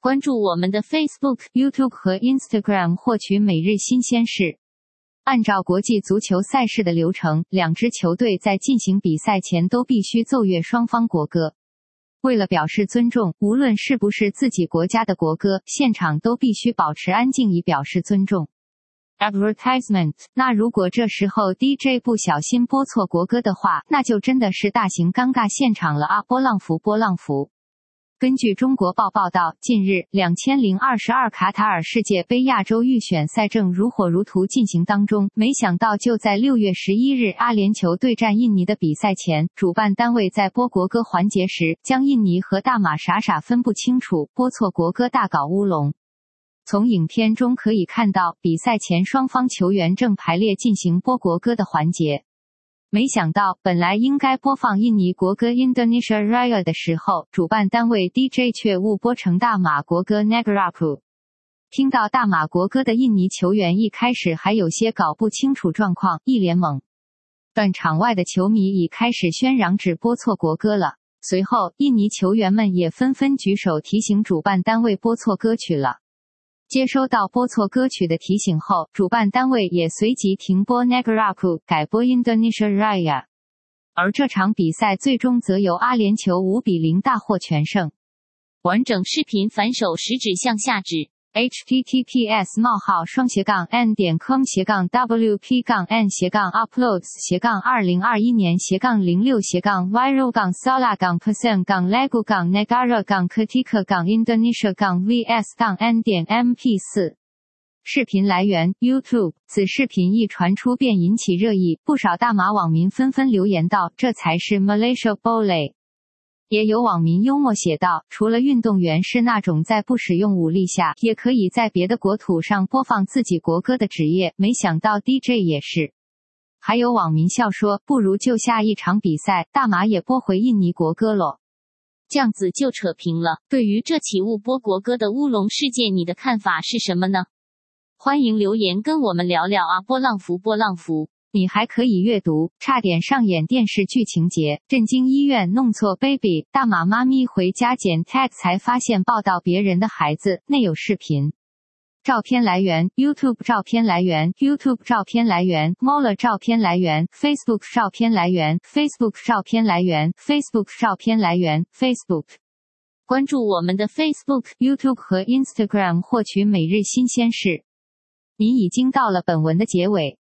关注我们的 Facebook、YouTube 和 Instagram 获取每日新鲜事。按照国际足球赛事的流程，两支球队在进行比赛前都必须奏乐双方国歌。为了表示尊重，无论是不是自己国家的国歌，现场都必须保持安静以表示尊重。Advertisement。 那如果这时候 DJ 不小心播错国歌的话，那就真的是大型尴尬现场了啊！波浪符。根据中国报报道，近日2022卡塔尔世界杯亚洲预选赛正如火如荼进行当中，没想到就在6月11日阿联酋对战印尼的比赛前，主办单位在播国歌环节时，将印尼和大马傻分不清楚，播错国歌大搞乌龙。从影片中可以看到，比赛前双方球员正排列进行播国歌的环节。没想到，本来应该播放印尼国歌 Indonesia Raya 的时候，主办单位 DJ 却误播成大马国歌 Negaraku。听到大马国歌的印尼球员一开始还有些搞不清楚状况，一脸懵。但场外的球迷已开始喧嚷只播错国歌了。随后，印尼球员们也纷纷举手提醒主办单位播错歌曲了。接收到播错歌曲的提醒后，主办单位也随即停播 Negaraku， 改播 Indonesia Raya。而这场比赛最终则由阿联酋5-0大获全胜。 完整视频反手食指向下指。 https://wp-斜杠uploads/2021年/06/viral/sala-percent/legu-nego-vies-n.mp4。视频来源 YouTube。 此视频一传出便引起热议，不少大马网民纷纷留言道：“这才是 Malaysia Boleh。”也有网民幽默写道，除了运动员是那种在不使用武力下，也可以在别的国土上播放自己国歌的职业，没想到 DJ 也是。还有网民笑说，不如就下一场比赛，大马也播回印尼国歌咯。 这样子就扯平了。对于这起误播国歌的乌龙事件，你的看法是什么呢？欢迎留言跟我们聊聊啊！波浪符。 你还可以阅读，差点上演电视剧情节，震惊医院弄错 baby， 大马妈咪回家捡 tag 才发现抱到别人的孩子，内有视频。照片来源 YouTube， 照片来源 YouTube， 照片来源 Mola， 照片来源 Facebook， 照片来源 Facebook， 照片来源 Facebook， 照片来源 Facebook。 关注我们的 Facebook、YouTube 和 Instagram 获取每日新鲜事。您已经到了本文的结尾。